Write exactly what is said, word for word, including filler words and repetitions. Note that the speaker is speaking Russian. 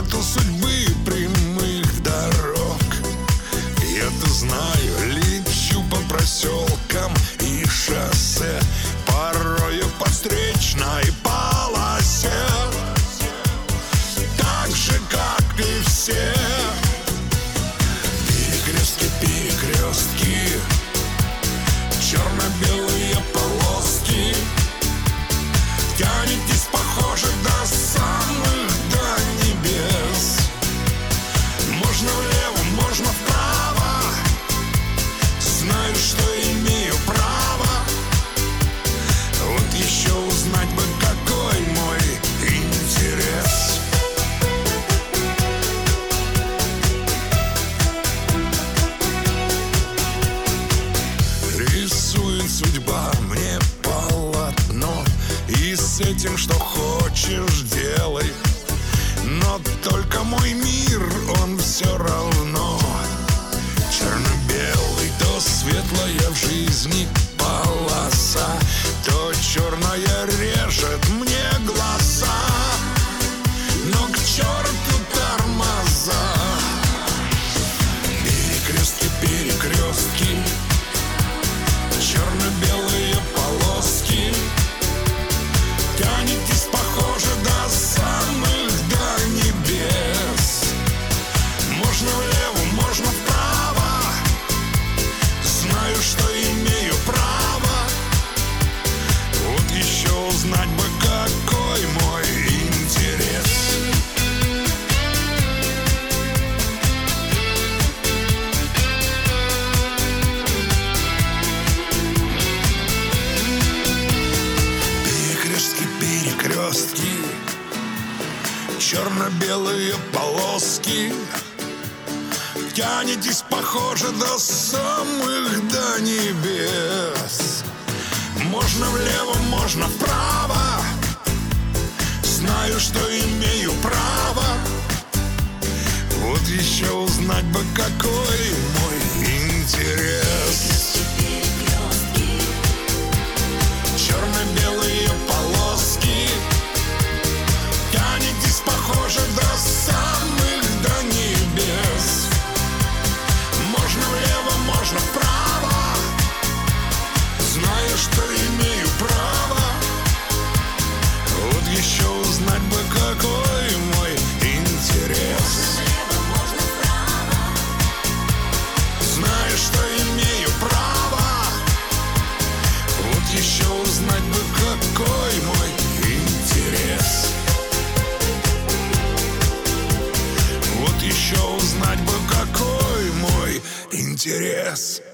Нету судьбы прямых дорог. Я-то знаю, лечу по проселкам и шоссе, порою по встречной полосе, так же, как и все. Перекрестки, перекрестки, черно-белые полоски. Тянетесь, похоже, до самых, до небес. Можно влево, можно вправо, знаю, что имею право. Вот еще узнать бы, какой мой интерес. Рисует судьба мне полотно, и с этим, что хочешь, делай. Но только мой мир, он все равно черно-белый. То светлая в жизни полоса, то черная режет мне глаза. Но к черту тормоза. Перекрестки, перекрестки, черно-белые полоски. Тянетесь, похоже, до самых, до небес. Можно влево, можно вправо, знаю, что имею право. Вот еще узнать бы, какой мой интерес. Перекрестки, черно-белые полоски. Тянетесь, похоже, до самых, до небес. Можно влево, можно вправо, знаю, что имею право. Вот еще узнать бы, какой мой интерес. Черно-белые полоски. Тянетесь, похоже, до самых, до небес. Можно влево, можно вправо, знаю, что имею право. Вот еще узнать бы, какой мой интерес. Знаю, что имею право. Вот еще узнать бы, какой мой интерес. Вот еще узнать бы, какой мой интерес.